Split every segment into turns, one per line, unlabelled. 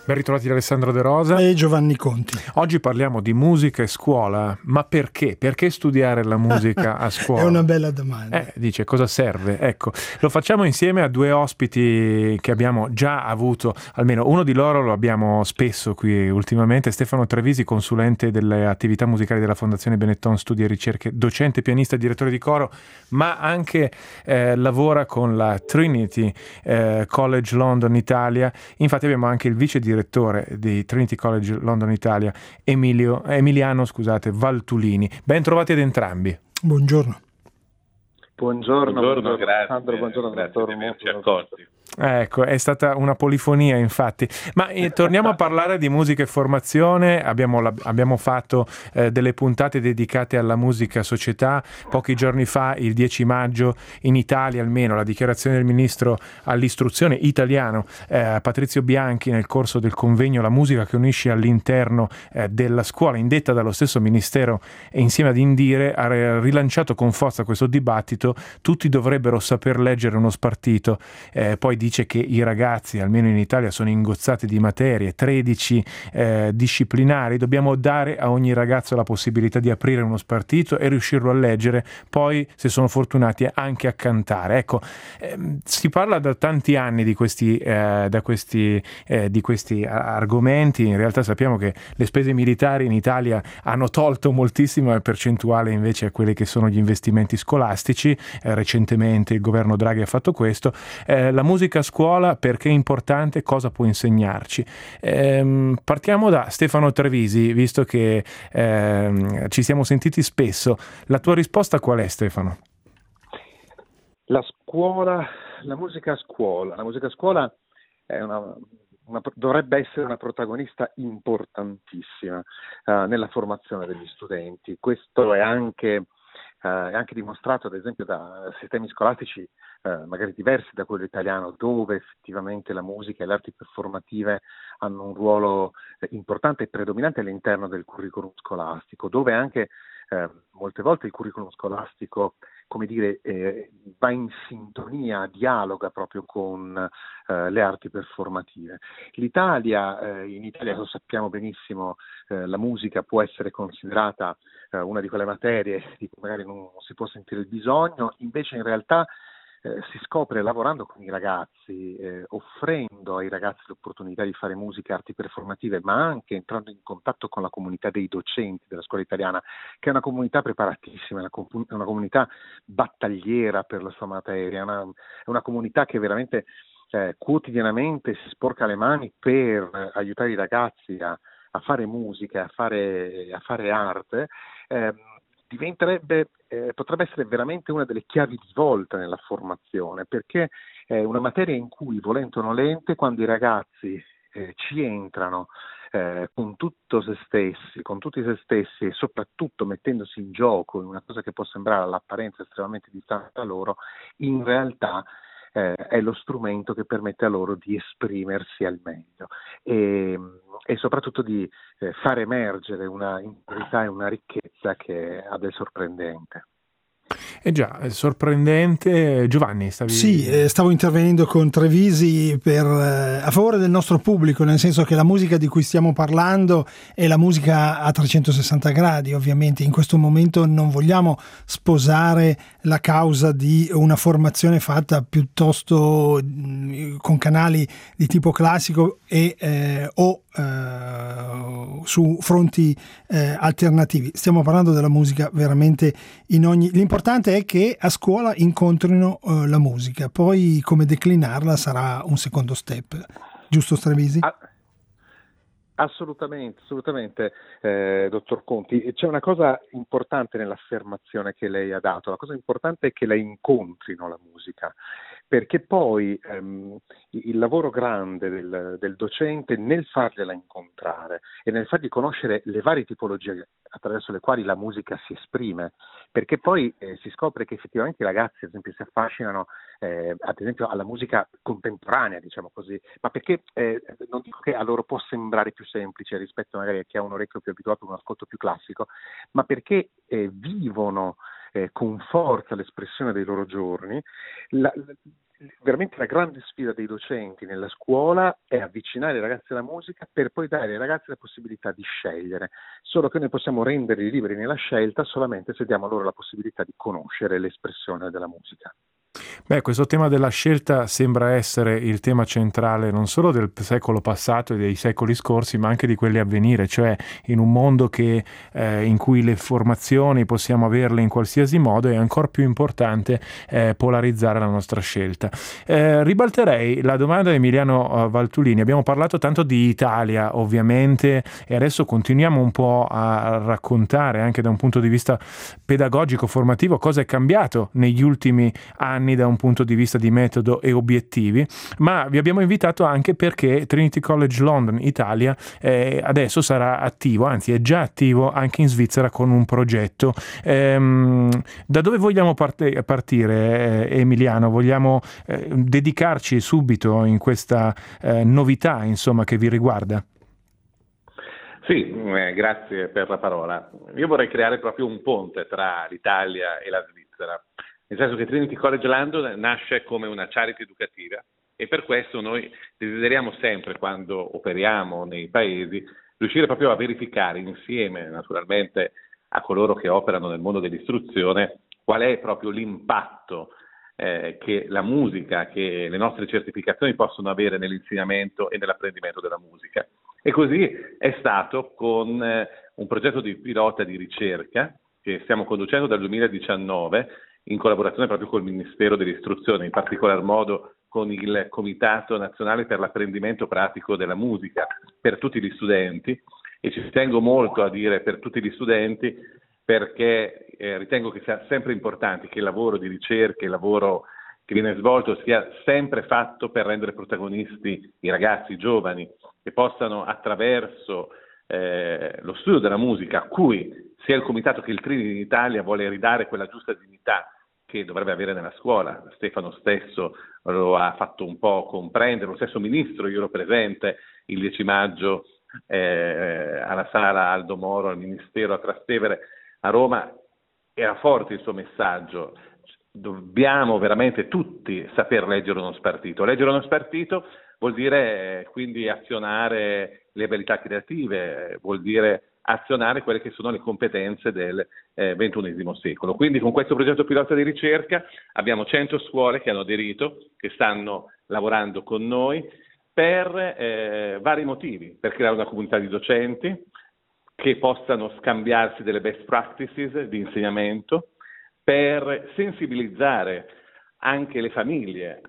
Ben ritrovati da Alessandro De Rosa
e Giovanni Conti.
Oggi parliamo di musica e scuola, ma perché? Perché studiare la musica a scuola?
È una bella domanda.
Dice, cosa serve? Ecco, lo facciamo insieme a due ospiti che abbiamo già avuto, almeno uno di loro lo abbiamo spesso qui ultimamente, Stefano Trevisi, consulente delle attività musicali della Fondazione Benetton Studi e Ricerche, docente, pianista e direttore di coro, ma anche lavora con la Trinity College London Italia. Infatti abbiamo anche il vice direttore di Trinity College London Italia, Emiliano Valtulini. Ben trovati ad entrambi.
Buongiorno.
Buongiorno, grazie.
Sandro, buongiorno,
grazie di averci accolti.
Ecco, è stata una polifonia infatti, ma torniamo a parlare di musica e formazione. Abbiamo fatto delle puntate dedicate alla musica società. Pochi giorni fa, il 10 maggio, in Italia almeno, la dichiarazione del ministro all'istruzione italiano Patrizio Bianchi, nel corso del convegno La musica che unisce all'interno della scuola, indetta dallo stesso ministero e insieme ad Indire, ha rilanciato con forza questo dibattito. Tutti dovrebbero saper leggere uno spartito, poi dice che i ragazzi, almeno in Italia, sono ingozzati di materie, 13 disciplinari. Dobbiamo dare a ogni ragazzo la possibilità di aprire uno spartito e riuscirlo a leggere, poi, se sono fortunati, anche a cantare. Ecco, si parla da tanti anni di questi argomenti. In realtà sappiamo che le spese militari in Italia hanno tolto moltissima percentuale invece a quelli che sono gli investimenti scolastici. Recentemente il governo Draghi ha fatto questo. La musica a scuola, perché è importante, cosa può insegnarci? Partiamo da Stefano Trevisi, visto che ci siamo sentiti spesso. La tua risposta qual è, Stefano?
La musica a scuola è dovrebbe essere una protagonista importantissima nella formazione degli studenti. Questo è anche dimostrato, ad esempio, da sistemi scolastici magari diversi da quello italiano, dove effettivamente la musica e le arti performative hanno un ruolo importante e predominante all'interno del curriculum scolastico, dove anche molte volte il curriculum scolastico, va in sintonia, dialoga proprio con le arti performative. In Italia lo sappiamo benissimo, la musica può essere considerata una di quelle materie di cui magari non si può sentire il bisogno, invece in realtà si scopre lavorando con i ragazzi, offrendo ai ragazzi l'opportunità di fare musica e arti performative, ma anche entrando in contatto con la comunità dei docenti della scuola italiana, che è una comunità preparatissima, è una comunità battagliera per la sua materia, è una comunità che veramente quotidianamente si sporca le mani per aiutare i ragazzi a fare musica, a fare arte. Potrebbe essere veramente una delle chiavi di volta nella formazione, perché è una materia in cui, volente o nolente, quando i ragazzi ci entrano con tutti se stessi e soprattutto mettendosi in gioco in una cosa che può sembrare all'apparenza estremamente distante da loro, in realtà è lo strumento che permette a loro di esprimersi al meglio e soprattutto di far emergere una interiorità e una ricchezza che ha del sorprendente.
Già, è sorprendente. Giovanni,
stavo intervenendo con Trevisi a favore del nostro pubblico, nel senso che la musica di cui stiamo parlando è la musica a 360 gradi. Ovviamente in questo momento non vogliamo sposare la causa di una formazione fatta piuttosto con canali di tipo classico o su fronti alternativi. Stiamo parlando della musica veramente l'importante è che a scuola incontrino la musica, poi come declinarla sarà un secondo step, giusto Trevisi?
Assolutamente, dottor Conti. C'è una cosa importante nell'affermazione che lei ha dato, la cosa importante è che la incontrino la musica, perché poi il lavoro grande del docente nel fargliela incontrare e nel fargli conoscere le varie tipologie attraverso le quali la musica si esprime, perché poi si scopre che effettivamente i ragazzi, ad esempio, si affascinano ad esempio alla musica contemporanea, diciamo così, ma perché non dico che a loro può sembrare più semplice rispetto magari a chi ha un orecchio più abituato a un ascolto più classico, ma perché vivono con forza l'espressione dei loro giorni veramente la grande sfida dei docenti nella scuola è avvicinare i ragazzi alla musica per poi dare ai ragazzi la possibilità di scegliere, solo che noi possiamo renderli liberi nella scelta solamente se diamo loro la possibilità di conoscere l'espressione della musica.
Beh, questo tema della scelta sembra essere il tema centrale non solo del secolo passato e dei secoli scorsi, ma anche di quelli a venire, cioè in un mondo in cui le formazioni possiamo averle in qualsiasi modo, è ancora più importante polarizzare la nostra scelta. Ribalterei la domanda a Emiliano Valtulini. Abbiamo parlato tanto di Italia, ovviamente, e adesso continuiamo un po' a raccontare anche da un punto di vista pedagogico, formativo, cosa è cambiato negli ultimi anni da un punto di vista di metodo e obiettivi, ma vi abbiamo invitato anche perché Trinity College London Italia adesso sarà attivo, anzi è già attivo anche in Svizzera con un progetto. Da dove vogliamo partire, Emiliano? Vogliamo dedicarci subito in questa novità, insomma, che vi riguarda?
Sì, grazie per la parola. Io vorrei creare proprio un ponte tra l'Italia e la Svizzera, nel senso che Trinity College London nasce come una charity educativa e per questo noi desideriamo sempre, quando operiamo nei paesi, riuscire proprio a verificare insieme, naturalmente, a coloro che operano nel mondo dell'istruzione, qual è proprio l'impatto che la musica, che le nostre certificazioni possono avere nell'insegnamento e nell'apprendimento della musica. E così è stato con un progetto di pilota di ricerca che stiamo conducendo dal 2019 in collaborazione proprio col Ministero dell'Istruzione, in particolar modo con il Comitato Nazionale per l'Apprendimento Pratico della Musica per tutti gli studenti, e ci tengo molto a dire per tutti gli studenti perché ritengo che sia sempre importante che il lavoro di ricerca, il lavoro che viene svolto sia sempre fatto per rendere protagonisti i ragazzi, i giovani, che possano attraverso lo studio della musica, a cui sia il Comitato che il Trinity in Italia vuole ridare quella giusta dignità che dovrebbe avere nella scuola. Stefano stesso lo ha fatto un po' comprendere, lo stesso Ministro, io ero presente il 10 maggio alla sala Aldo Moro, al Ministero a Trastevere, a Roma. Era forte il suo messaggio: dobbiamo veramente tutti saper leggere uno spartito. Leggere uno spartito vuol dire quindi azionare le abilità creative, vuol dire azionare quelle che sono le competenze del XXI secolo. Quindi con questo progetto pilota di ricerca abbiamo 100 scuole che hanno aderito, che stanno lavorando con noi per vari motivi: per creare una comunità di docenti che possano scambiarsi delle best practices di insegnamento, per sensibilizzare anche le famiglie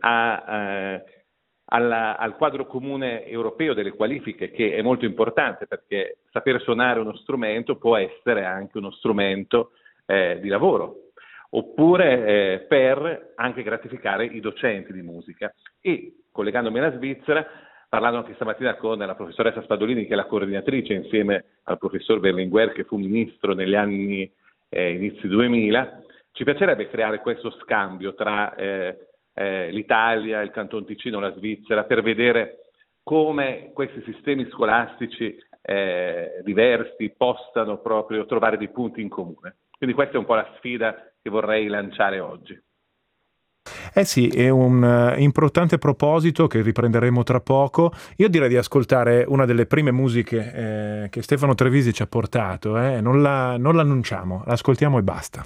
al quadro comune europeo delle qualifiche, che è molto importante, perché sapere suonare uno strumento può essere anche uno strumento di lavoro, oppure per anche gratificare i docenti di musica. E collegandomi alla Svizzera, parlando anche stamattina con la professoressa Spadolini, che è la coordinatrice insieme al professor Berlinguer, che fu ministro negli anni inizi 2000, ci piacerebbe creare questo scambio tra l'Italia, il Canton Ticino, la Svizzera, per vedere come questi sistemi scolastici diversi possano proprio trovare dei punti in comune. Quindi questa è un po' la sfida che vorrei lanciare oggi.
Eh sì, è un importante proposito che riprenderemo tra poco. Io direi di ascoltare una delle prime musiche che Stefano Trevisi ci ha portato. Non l'annunciamo, l'ascoltiamo e basta.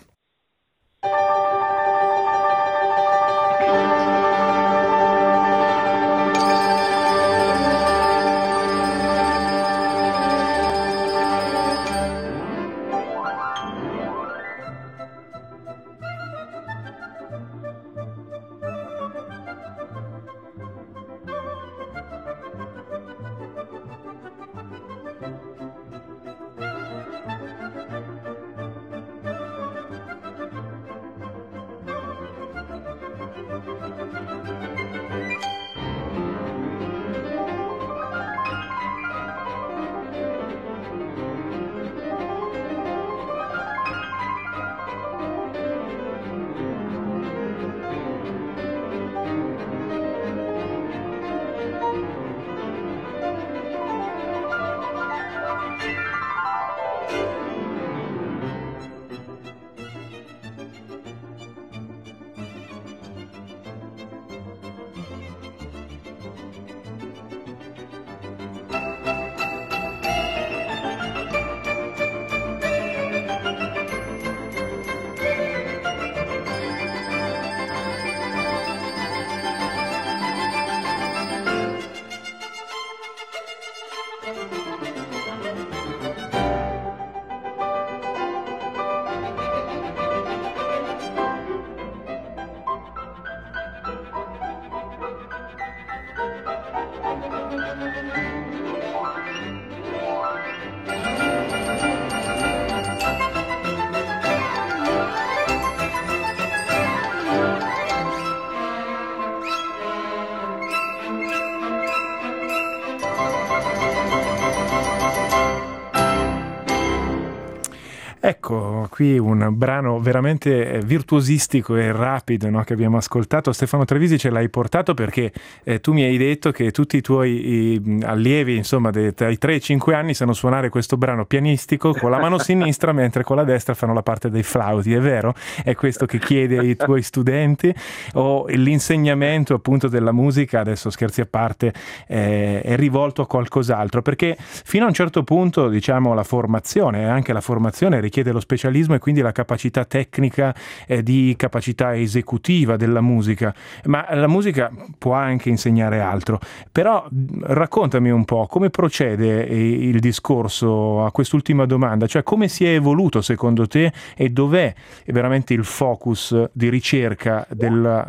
Ecco, qui un brano veramente virtuosistico e rapido, no, che abbiamo ascoltato. Stefano Trevisi ce l'hai portato perché tu mi hai detto che tutti i tuoi allievi, insomma, dai 3 ai 5 anni sanno suonare questo brano pianistico con la mano sinistra, mentre con la destra fanno la parte dei flauti, è vero? È questo che chiedi ai tuoi studenti? O l'insegnamento appunto della musica, adesso scherzi a parte, è rivolto a qualcos'altro? Perché fino a un certo punto, diciamo, la formazione, anche la formazione richiede lo specialismo e quindi la capacità tecnica di capacità esecutiva della musica, ma la musica può anche insegnare altro. Però raccontami un po' come procede il discorso a quest'ultima domanda, cioè come si è evoluto secondo te e dov'è veramente il focus di ricerca della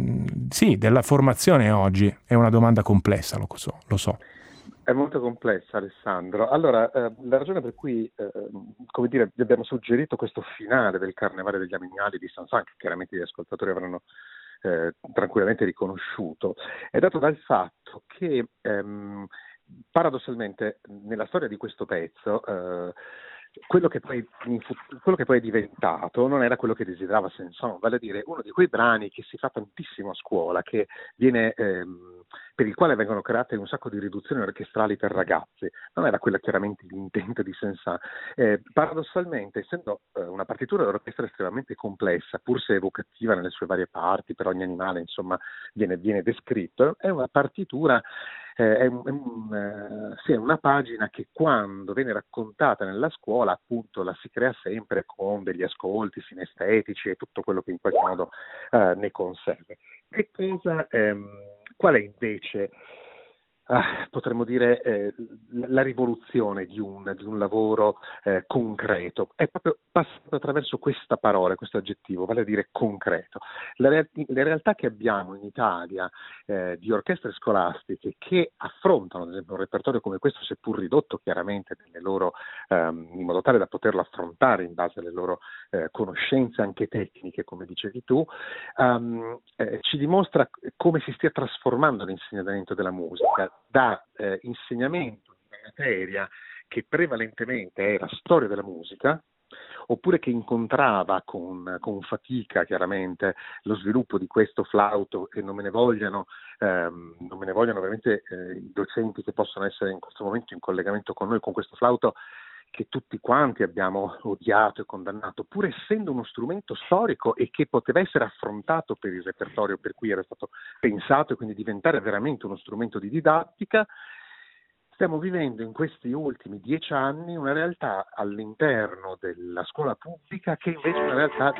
formazione oggi? È una domanda complessa, lo so.
È molto complessa, Alessandro. Allora, la ragione per cui, come dire, vi abbiamo suggerito questo finale del Carnevale degli Amignali di Saint-Saëns, che chiaramente gli ascoltatori avranno tranquillamente riconosciuto, è dato dal fatto che paradossalmente nella storia di questo pezzo quello che poi è diventato non era quello che desiderava Saint-Saëns, vale a dire uno di quei brani che si fa tantissimo a scuola, che viene per il quale vengono create un sacco di riduzioni orchestrali per ragazzi. Non era quello chiaramente l'intento di Saint-Saëns. Paradossalmente, essendo una partitura d'orchestra estremamente complessa, pur se evocativa nelle sue varie parti, per ogni animale insomma viene descritto, è una partitura, è una pagina che quando viene raccontata nella scuola appunto la si crea sempre con degli ascolti sinestetici e tutto quello che in qualche modo ne consegue. Qual è invece, potremmo dire, la rivoluzione di un lavoro concreto? È proprio passato attraverso questa parola, questo aggettivo, vale a dire concreto. Le realtà che abbiamo in Italia di orchestre scolastiche che affrontano, ad esempio, un repertorio come questo, seppur ridotto chiaramente nelle loro, in modo tale da poterlo affrontare in base alle loro conoscenze anche tecniche, come dicevi tu, ci dimostra come si stia trasformando l'insegnamento della musica da insegnamento di una materia che prevalentemente era storia della musica, oppure che incontrava con fatica chiaramente lo sviluppo di questo flauto, e non me ne vogliano veramente i docenti che possono essere in questo momento in collegamento con noi, con questo flauto che tutti quanti abbiamo odiato e condannato, pur essendo uno strumento storico e che poteva essere affrontato per il repertorio per cui era stato pensato e quindi diventare veramente uno strumento di didattica. Stiamo vivendo in questi ultimi 10 anni una realtà all'interno della scuola pubblica che invece è una realtà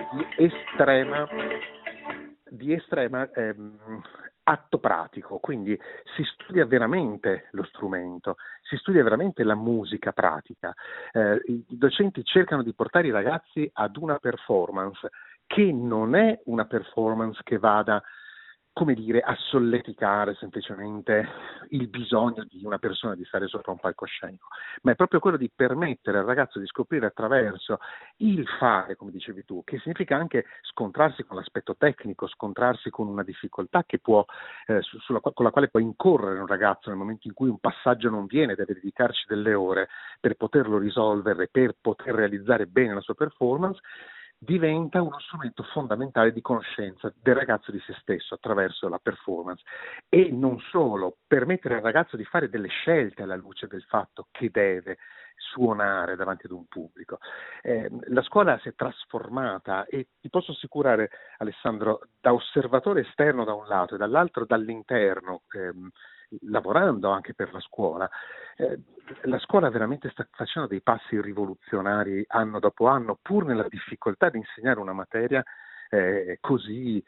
di estrema atto pratico, quindi si studia veramente lo strumento, si studia veramente la musica pratica. I docenti cercano di portare i ragazzi ad una performance che non è una performance che vada, come dire, a solleticare semplicemente il bisogno di una persona di stare sopra un palcoscenico, ma è proprio quello di permettere al ragazzo di scoprire attraverso il fare, come dicevi tu, che significa anche scontrarsi con l'aspetto tecnico, scontrarsi con una difficoltà che può, con la quale può incorrere un ragazzo nel momento in cui un passaggio non viene, deve dedicarci delle ore per poterlo risolvere, per poter realizzare bene la sua performance. Diventa uno strumento fondamentale di conoscenza del ragazzo di se stesso attraverso la performance, e non solo, permettere al ragazzo di fare delle scelte alla luce del fatto che deve suonare davanti ad un pubblico. La scuola si è trasformata, e ti posso assicurare, Alessandro, da osservatore esterno da un lato e dall'altro dall'interno, lavorando anche per la scuola veramente sta facendo dei passi rivoluzionari anno dopo anno, pur nella difficoltà di insegnare una materia così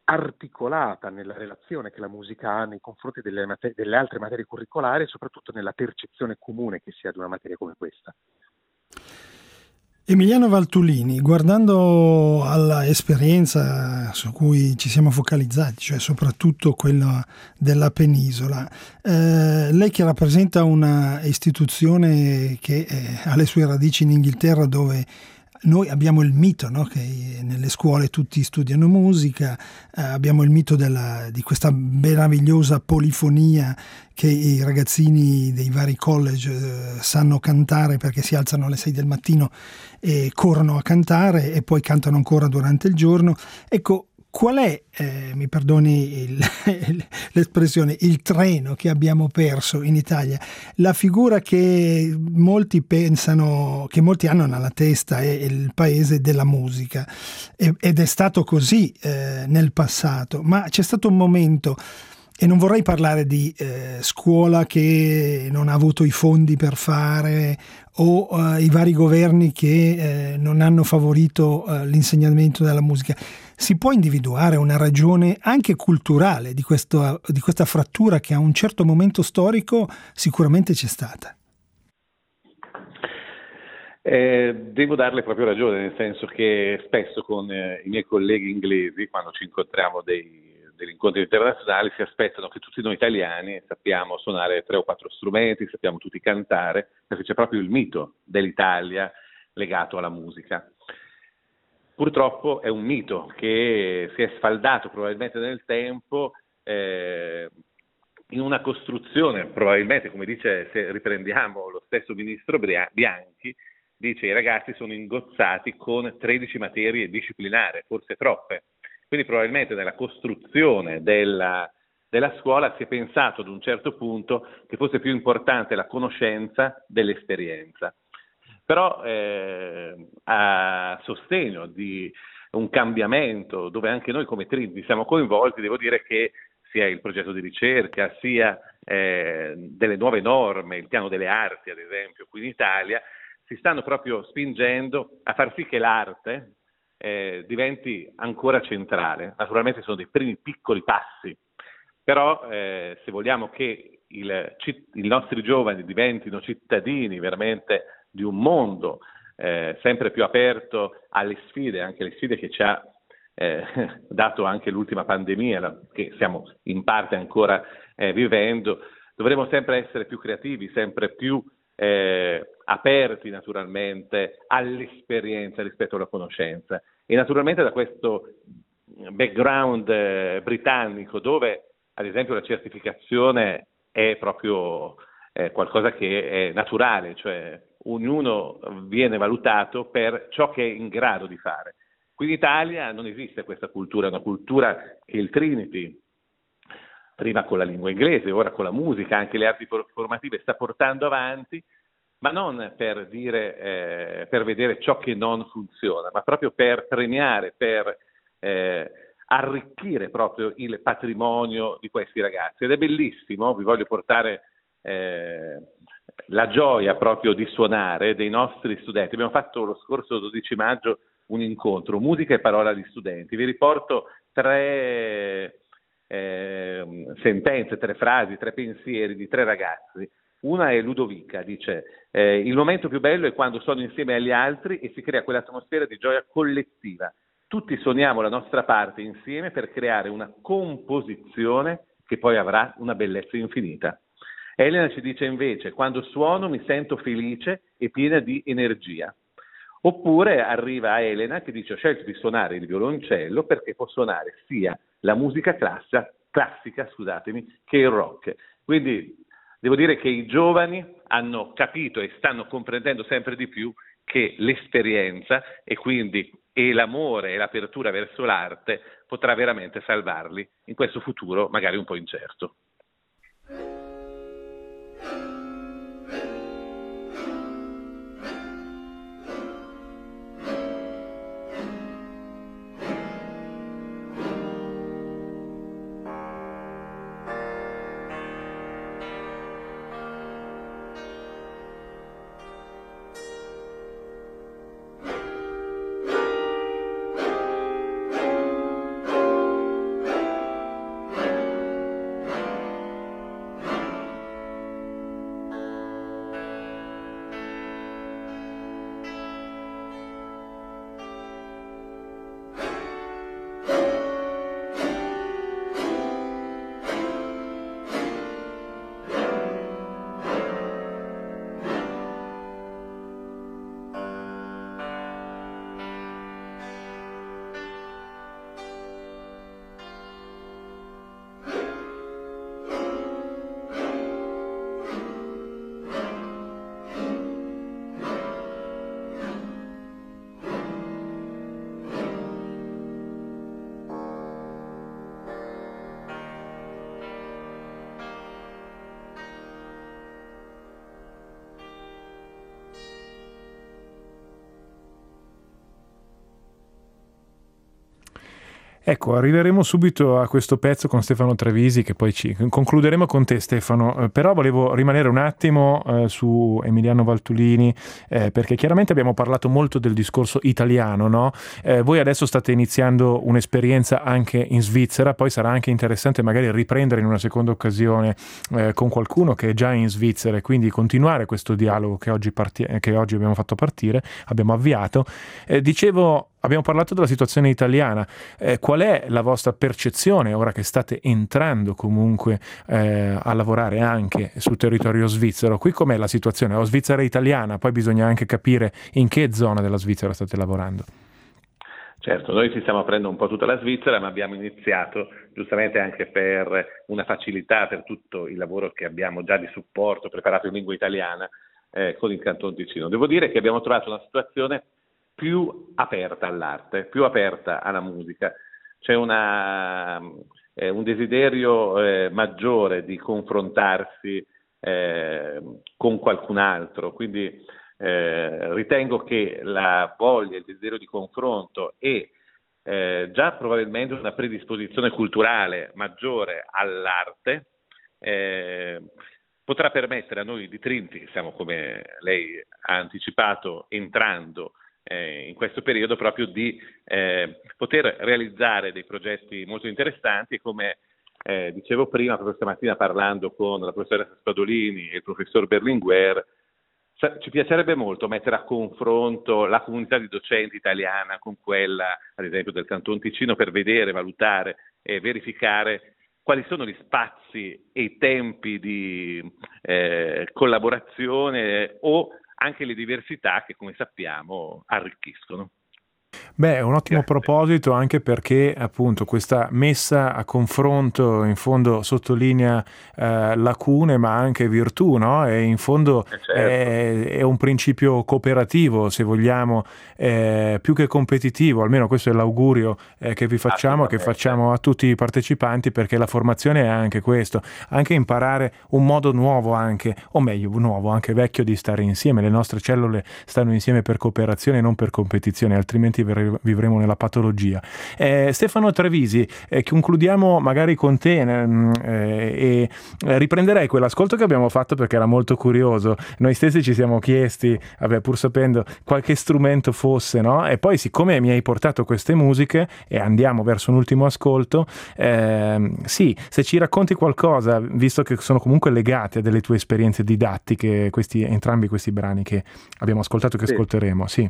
articolata nella relazione che la musica ha nei confronti delle altre materie curricolari e soprattutto nella percezione comune che si ha di una materia come questa.
Emiliano Valtulini, guardando alla esperienza su cui ci siamo focalizzati, cioè soprattutto quella della penisola, lei che rappresenta una istituzione che ha le sue radici in Inghilterra, dove noi abbiamo il mito, no? Che nelle scuole tutti studiano musica, abbiamo il mito di questa meravigliosa polifonia che i ragazzini dei vari college sanno cantare perché si alzano alle 6 del mattino e corrono a cantare e poi cantano ancora durante il giorno. Ecco, qual è, mi perdoni l'espressione, il treno che abbiamo perso in Italia? La figura che molti pensano, che molti hanno nella testa, è il paese della musica, ed è stato così nel passato, ma c'è stato un momento, e non vorrei parlare di scuola che non ha avuto i fondi per fare, o i vari governi che non hanno favorito l'insegnamento della musica. Si può individuare una ragione anche culturale di questa frattura che a un certo momento storico sicuramente c'è stata?
Devo darle proprio ragione, nel senso che spesso con i miei colleghi inglesi, quando ci incontriamo degli incontri internazionali, si aspettano che tutti noi italiani sappiamo suonare 3 o 4 strumenti, sappiamo tutti cantare, perché c'è proprio il mito dell'Italia legato alla musica. Purtroppo è un mito che si è sfaldato probabilmente nel tempo in una costruzione, probabilmente, come dice, se riprendiamo lo stesso ministro Bianchi, dice: i ragazzi sono ingozzati con 13 materie disciplinari, forse troppe. Quindi probabilmente nella costruzione della scuola si è pensato ad un certo punto che fosse più importante la conoscenza dell'esperienza. Però a sostegno di un cambiamento dove anche noi come Trinity siamo coinvolti, devo dire che sia il progetto di ricerca, sia delle nuove norme, il piano delle arti ad esempio qui in Italia, si stanno proprio spingendo a far sì che l'arte diventi ancora centrale. Naturalmente sono dei primi piccoli passi, però se vogliamo che i nostri giovani diventino cittadini veramente di un mondo sempre più aperto alle sfide, anche le sfide che ci ha dato anche l'ultima pandemia, che stiamo in parte ancora vivendo, dovremo sempre essere più creativi, sempre più aperti naturalmente all'esperienza rispetto alla conoscenza. E naturalmente da questo background britannico, dove ad esempio la certificazione è proprio qualcosa che è naturale, cioè ognuno viene valutato per ciò che è in grado di fare. Qui in Italia non esiste questa cultura, è una cultura che il Trinity, prima con la lingua inglese, ora con la musica, anche le arti formative, sta portando avanti, ma non per dire, per vedere ciò che non funziona, ma proprio per premiare, per arricchire proprio il patrimonio di questi ragazzi. Ed è bellissimo, vi voglio portare la gioia proprio di suonare dei nostri studenti. Abbiamo fatto lo scorso 12 maggio un incontro, musica e parola di studenti. Vi riporto 3 sentenze, 3 frasi, 3 pensieri di 3 ragazzi. Una è Ludovica, dice: il momento più bello è quando sono insieme agli altri e si crea quell'atmosfera di gioia collettiva. Tutti suoniamo la nostra parte insieme per creare una composizione che poi avrà una bellezza infinita. Elena ci dice invece: quando suono mi sento felice e piena di energia. Oppure arriva Elena che dice: ho scelto di suonare il violoncello perché può suonare sia la musica classica, che il rock. Quindi devo dire che i giovani hanno capito e stanno comprendendo sempre di più che l'esperienza e l'amore e l'apertura verso l'arte potrà veramente salvarli in questo futuro magari un po' incerto.
Ecco, arriveremo subito a questo pezzo con Stefano Travisi, che poi ci concluderemo con te, Stefano, però volevo rimanere un attimo su Emiliano Valtulini, perché chiaramente abbiamo parlato molto del discorso italiano, no? Voi adesso state iniziando un'esperienza anche in Svizzera, poi sarà anche interessante magari riprendere in una seconda occasione con qualcuno che è già in Svizzera e quindi continuare questo dialogo che oggi abbiamo fatto partire, abbiamo avviato. Dicevo, abbiamo parlato della situazione italiana. Qual è la vostra percezione ora che state entrando comunque a lavorare anche sul territorio svizzero? Qui com'è la situazione? O Svizzera italiana, poi bisogna anche capire in che zona della Svizzera state lavorando.
Certo, noi ci stiamo aprendo un po' tutta la Svizzera, ma abbiamo iniziato giustamente anche per una facilità per tutto il lavoro che abbiamo già di supporto preparato in lingua italiana con il Canton Ticino. Devo dire che abbiamo trovato una situazione più aperta all'arte, più aperta alla musica. C'è un desiderio maggiore di confrontarsi con qualcun altro, quindi ritengo che la voglia, il desiderio di confronto e già probabilmente una predisposizione culturale maggiore all'arte potrà permettere a noi di Trinity, che stiamo, come lei ha anticipato, entrando in questo periodo, proprio di poter realizzare dei progetti molto interessanti, come dicevo prima, proprio stamattina parlando con la professoressa Spadolini e il professor Berlinguer. Ci piacerebbe molto mettere a confronto la comunità di docenti italiana con quella, ad esempio, del Canton Ticino, per vedere, valutare e verificare quali sono gli spazi e i tempi di collaborazione o anche le diversità che, come sappiamo, arricchiscono.
Beh, è un ottimo proposito, anche perché appunto questa messa a confronto in fondo sottolinea lacune ma anche virtù, no? E in fondo
Certo.
è un principio cooperativo, se vogliamo, più che competitivo, almeno questo è l'augurio che vi facciamo, che facciamo a tutti i partecipanti, perché la formazione è anche questo, anche imparare un modo nuovo anche, o meglio nuovo, anche vecchio, di stare insieme. Le nostre cellule stanno insieme per cooperazione e non per competizione, altrimenti vivremo nella patologia. Stefano Travisi, concludiamo magari con te e riprenderei quell'ascolto che abbiamo fatto, perché era molto curioso. Noi stessi ci siamo chiesti, pur sapendo qualche strumento fosse, no? E poi, siccome mi hai portato queste musiche e andiamo verso un ultimo ascolto, sì, se ci racconti qualcosa, visto che sono comunque legati a delle tue esperienze didattiche, entrambi questi brani che abbiamo ascoltato e che ascolteremo, sì.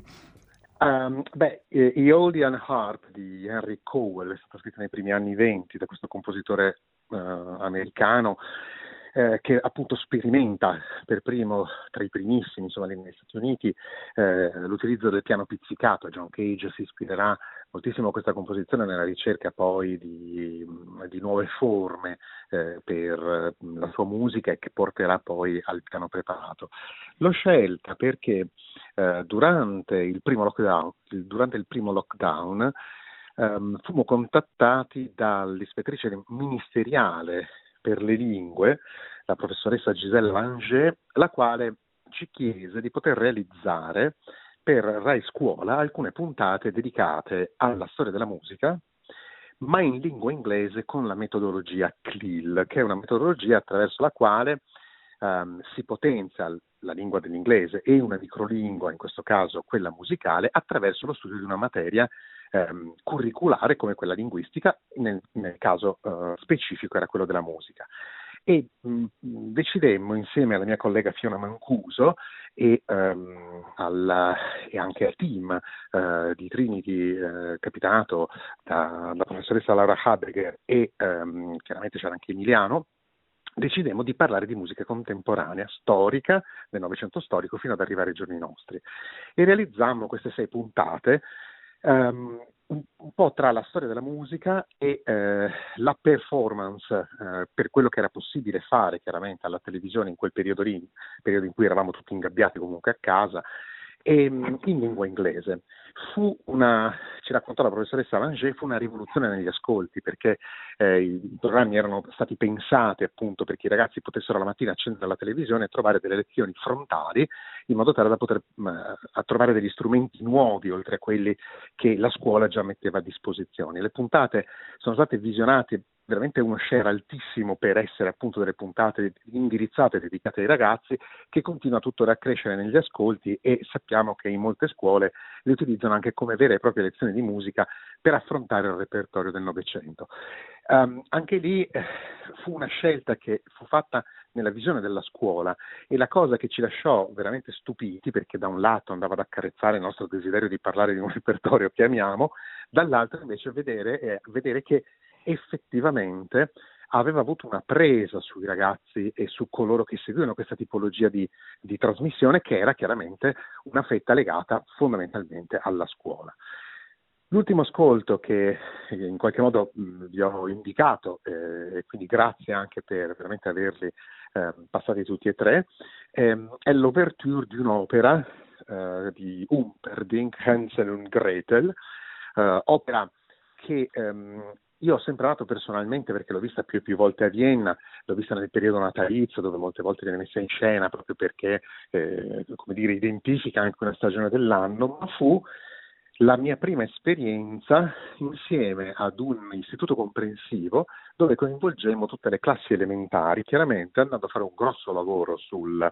Aeolian Harp di Henry Cowell è stata scritta nei primi anni '20 da questo compositore americano che appunto sperimenta per primo, tra i primissimi, insomma, negli Stati Uniti, l'utilizzo del piano pizzicato. John Cage si ispirerà moltissimo a questa composizione nella ricerca poi di nuove forme per la sua musica, e che porterà poi al piano preparato. L'ho scelta perché durante il primo lockdown fummo contattati dall'ispettrice ministeriale per le lingue, la professoressa Gisèle Langer, la quale ci chiese di poter realizzare per Rai Scuola alcune puntate dedicate alla storia della musica, ma in lingua inglese, con la metodologia CLIL, che è una metodologia attraverso la quale si potenzia la lingua dell'inglese e una microlingua, in questo caso quella musicale, attraverso lo studio di una materia curriculare come quella linguistica, nel caso specifico era quello della musica. E decidemmo, insieme alla mia collega Fiona Mancuso e anche al team di Trinity, capitato dalla professoressa Laura Habegger e chiaramente c'era anche Emiliano, decidemmo di parlare di musica contemporanea, storica, del Novecento storico, fino ad arrivare ai giorni nostri. E realizzammo queste 6 puntate un po' tra la storia della musica e la performance, per quello che era possibile fare chiaramente alla televisione in quel periodo lì, periodo in cui eravamo tutti ingabbiati comunque a casa, e in lingua inglese. ci raccontò la professoressa Langer, fu una rivoluzione negli ascolti, perché i programmi erano stati pensati appunto perché i ragazzi potessero la mattina accendere la televisione e trovare delle lezioni frontali, in modo tale da poter trovare degli strumenti nuovi oltre a quelli che la scuola già metteva a disposizione. Le puntate sono state visionate veramente uno share altissimo per essere appunto delle puntate indirizzate, dedicate ai ragazzi, che continua tuttora a crescere negli ascolti, e sappiamo che in molte scuole le utilizzano anche come vere e proprie lezioni di musica per affrontare il repertorio del Novecento. Anche lì fu una scelta che fu fatta nella visione della scuola, e la cosa che ci lasciò veramente stupiti, perché da un lato andava ad accarezzare il nostro desiderio di parlare di un repertorio che amiamo, dall'altro invece vedere che effettivamente aveva avuto una presa sui ragazzi e su coloro che seguivano questa tipologia di trasmissione, che era chiaramente una fetta legata fondamentalmente alla scuola. L'ultimo ascolto che in qualche modo vi ho indicato, e quindi grazie anche per veramente averli passati tutti e tre, è l'ouverture di un'opera di Humperdinck, Hansel und Gretel, opera che io ho sempre amato personalmente, perché l'ho vista più e più volte a Vienna, l'ho vista nel periodo natalizio, dove molte volte viene messa in scena proprio perché, come dire, identifica anche una stagione dell'anno, ma fu la mia prima esperienza insieme ad un istituto comprensivo dove coinvolgemmo tutte le classi elementari, chiaramente andando a fare un grosso lavoro sul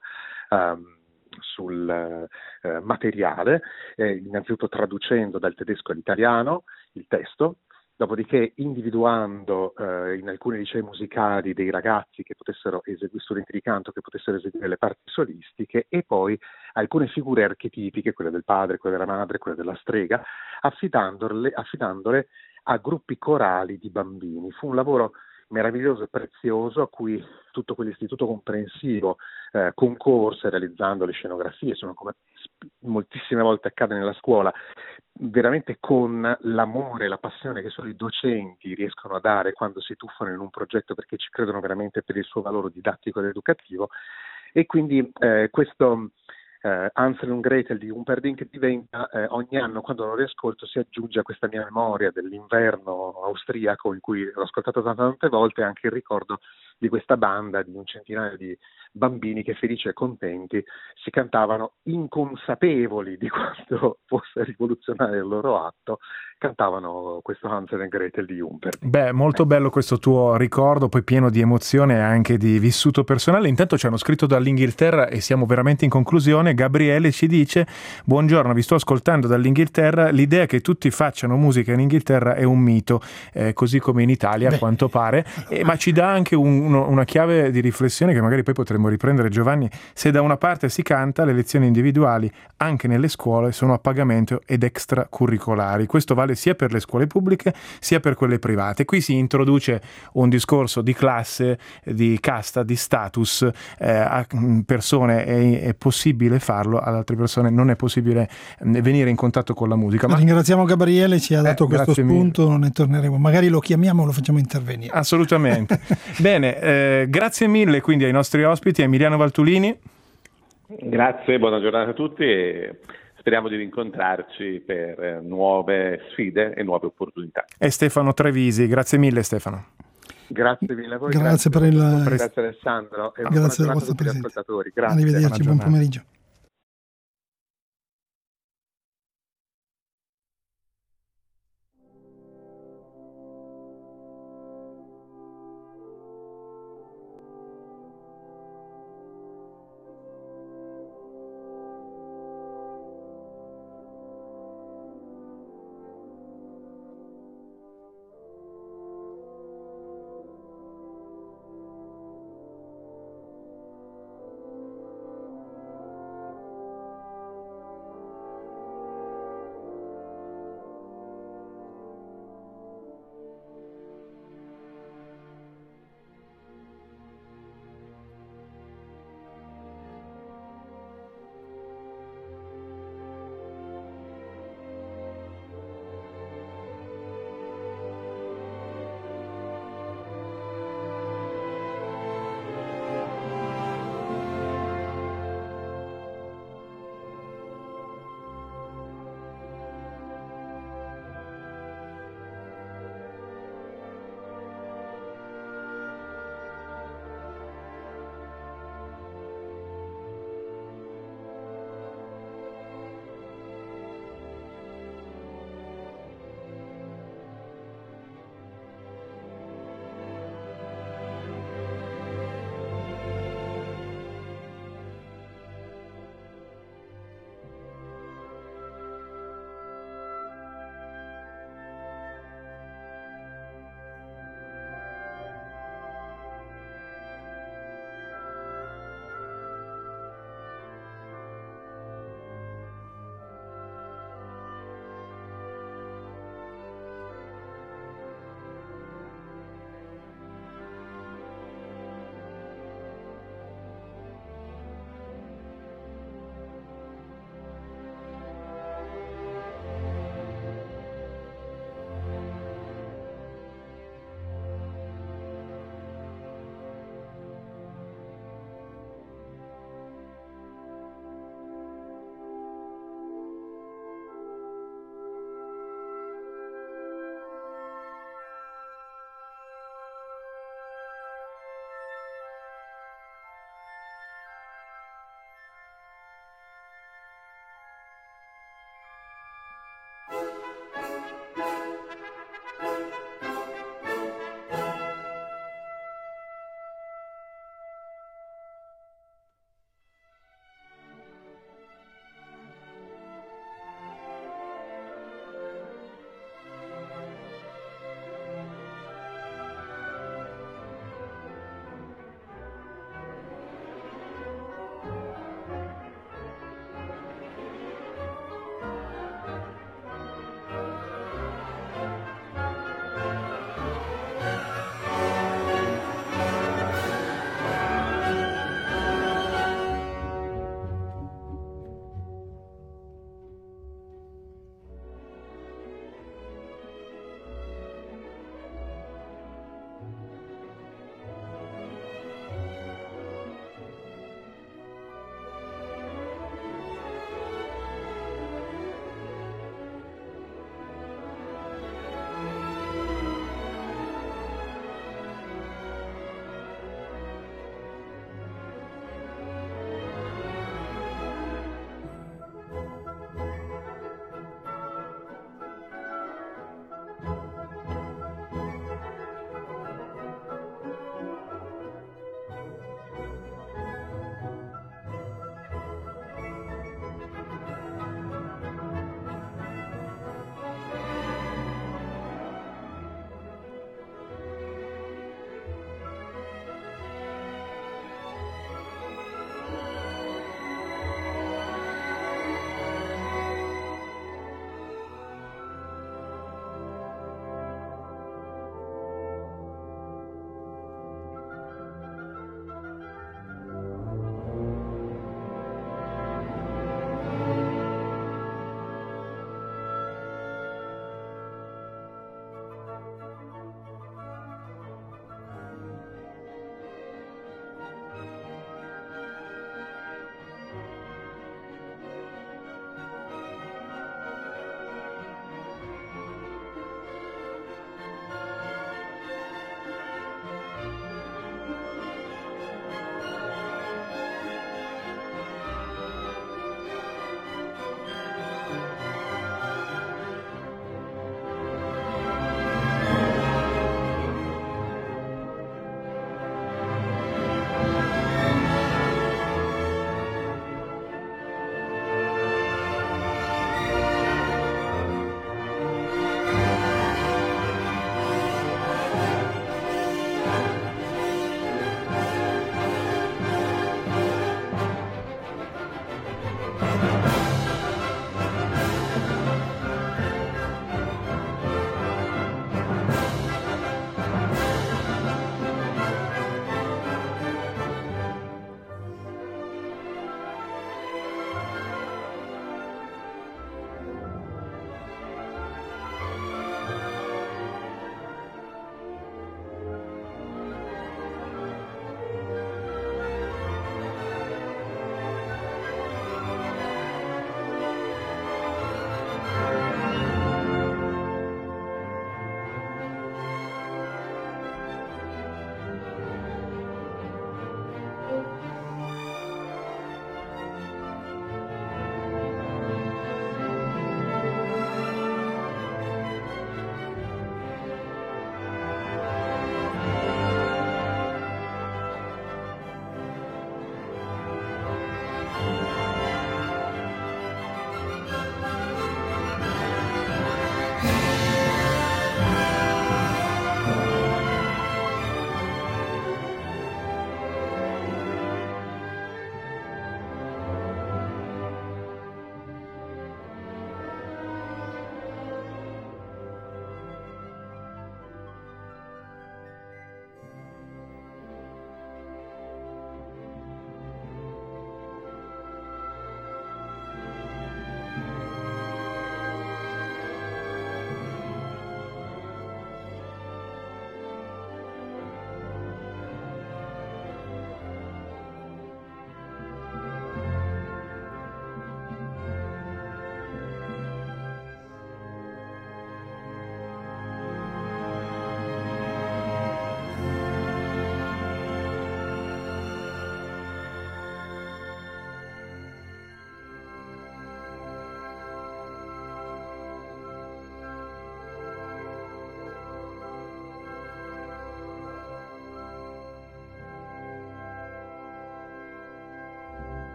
materiale, innanzitutto traducendo dal tedesco all'italiano il testo, dopodiché individuando in alcuni licei musicali dei ragazzi che potessero eseguire, studenti di canto che potessero eseguire le parti solistiche, e poi alcune figure archetipiche, quelle del padre, quelle della madre, quelle della strega, affidandole a gruppi corali di bambini. Fu un lavoro meraviglioso e prezioso, a cui tutto quell'istituto comprensivo concorse realizzando le scenografie, sono come moltissime volte accade nella scuola, veramente con l'amore e la passione che solo i docenti riescono a dare quando si tuffano in un progetto, perché ci credono veramente per il suo valore didattico ed educativo. E quindi questo Hansel und Gretel di Humperdinck diventa ogni anno, quando lo riascolto, si aggiunge a questa mia memoria dell'inverno austriaco in cui l'ho ascoltato tante volte, anche il ricordo di questa banda di un centinaio di bambini che, felici e contenti, si cantavano, inconsapevoli di quanto fosse rivoluzionario il loro atto, cantavano questo Hansel und Gretel di Humperdinck.
Beh, molto bello questo tuo ricordo, poi pieno di emozione e anche di vissuto personale. Intanto ci hanno scritto dall'Inghilterra e siamo veramente in conclusione. Gabriele ci dice: buongiorno, vi sto ascoltando dall'Inghilterra, l'idea che tutti facciano musica in Inghilterra è un mito, così come in Italia a quanto pare, ma ci dà anche una chiave di riflessione che magari poi potremmo riprendere. Giovanni, se da una parte si canta, le lezioni individuali anche nelle scuole sono a pagamento ed extracurricolari. Questo vale sia per le scuole pubbliche sia per quelle private. Qui si introduce un discorso di classe, di casta, di status. A persone è possibile farlo, ad altre persone non è possibile venire in contatto con la musica. Ma
ringraziamo Gabriele, ci ha dato questo spunto, ne torneremo, magari lo chiamiamo o lo facciamo intervenire.
Assolutamente. Bene, grazie mille quindi ai nostri ospiti, Emiliano Valtulini.
Grazie, buona giornata a tutti e speriamo di rincontrarci per nuove sfide e nuove opportunità.
E Stefano Trevisi, grazie mille Stefano.
Grazie mille a voi,
grazie
Alessandro, e
grazie alla vostra presenza.
ascoltatori. Grazie.
Arrivederci, buon pomeriggio.